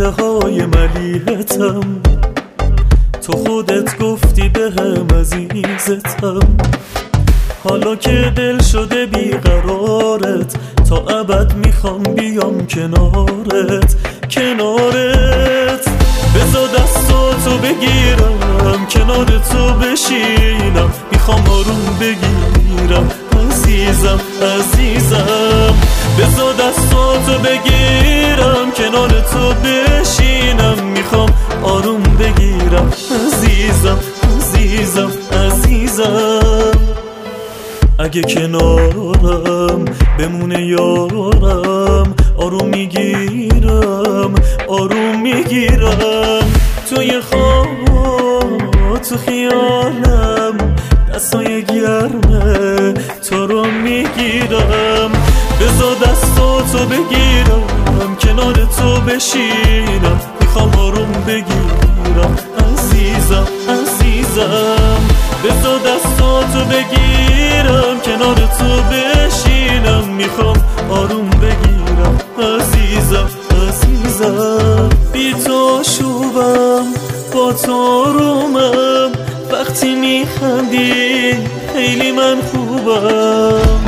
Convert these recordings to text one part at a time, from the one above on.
های ملیحتم، تو خودت گفتی بهم عزیزتم. حالا که دل شده بیقرارت، تا ابد میخوام بیام کنارت. بذار دستاتو بگیرم، کنار تو بشینم، میخوام آروم بگیرم عزیزم. بذار دستاتو بگیرم، کنار تو بشینم، میخوام آروم بگیرم عزیزم. اگه کنارم بمونه یارم، آروم میگیرم توی خواب، تو خیالم دستای گرمه تو رو میگیرم. بذار دستاتو بگیرم، کنار تو بشینم، میخوام آروم بگیرم عزیزم. بذار دستاتو بگیرم، کنار تو بشینم، میخوام آروم بگیرم عزیزم. بی تو شوبم، با تو آرومم، وقتی میخندی خیلی من خوبم.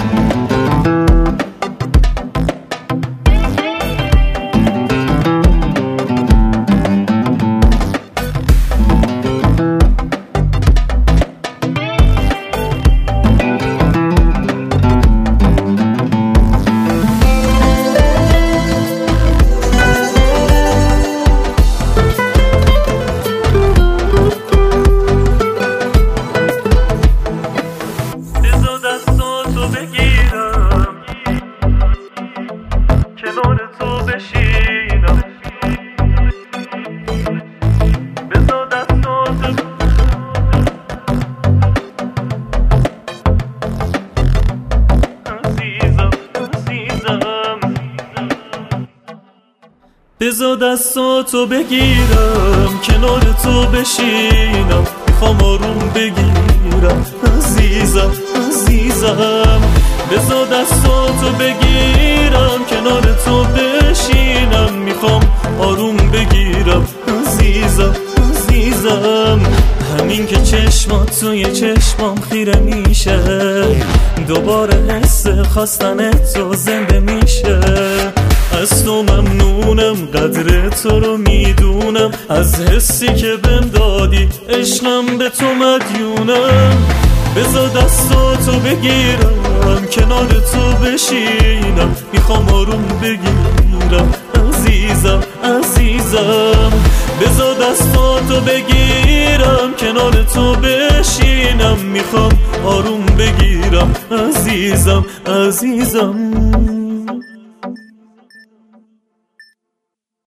کنار تو بشینم، بذار دستاتو بذار دستاتو بگیرم، کنار تو بشینم، میخوام آروم بگیرم عزیزم. بذار دستاتو بگیرم، کنار تو بشینم، میخوام آروم بگیرم عزیزم. همین که چشمات توی چشمام خیره میشه، دوباره حس خواستن تو زنده میشه. از تو ممنونم، قدر تو رو میدونم، از حسی که بهم دادی عشقم به تو مدیونم. بذار دستاتو بگیرم، کنار تو بشینم، میخوام آروم بگیرم عزیزم. بذار دستاتو بگیرم، کنار تو بشینم، میخوام آروم بگیرم عزیزم.